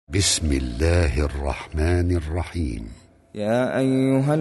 بسم الله الرحمن الرحيم. يا أيها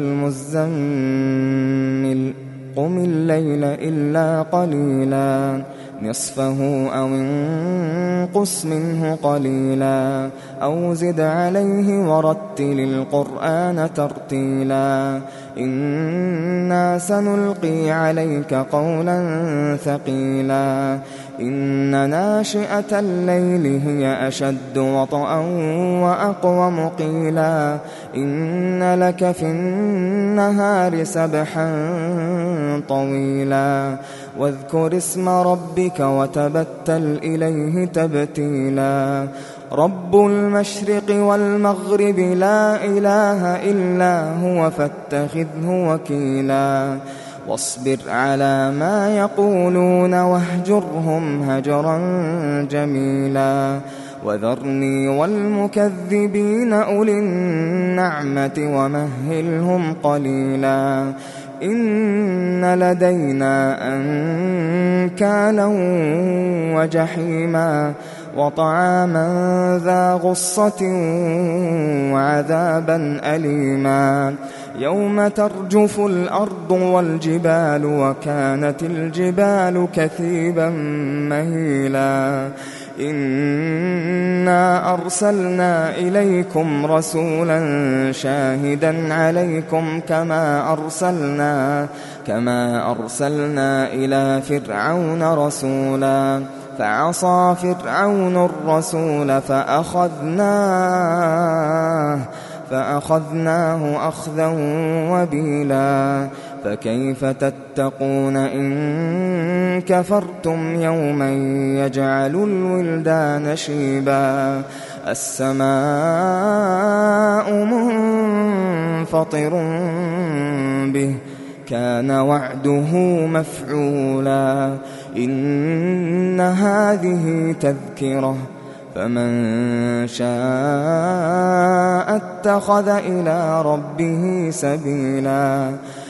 المزمل قم الليل إلا قليلا نصفه أو انقص منه قليلا أو زد عليه ورتل القرآن ترتيلا إنا سنلقي عليك قولا ثقيلا إن ناشئة الليل هي أشد وطئا وأقوم قيلا إن لك في النهار سبحا طويلا واذكر اسم ربك وتبتل إليه تبتيلا رب المشرق والمغرب لا إله إلا هو فاتخذه وكيلا واصبر على ما يقولون واهجرهم هجرا جميلا وذرني والمكذبين أولي النعمة ومهلهم قليلا إن لدينا أنكالا وجحيما وطعاما ذا غصة وعذابا أليما يوم ترجف الأرض والجبال وكانت الجبال كثيبا مهيلا إنا أرسلنا إليكم رسولا شاهدا عليكم كما أرسلنا إلى فرعون رسولا فعصى فرعون الرسول فأخذناه أخذا وبيلا فكيف تتقون إن كفرتم يوما يجعل الولدان شيبا السماء منفطر به كان وعده مفعولا إن هذه تذكرة فمن شاء اتخذ إلى ربه سبيلا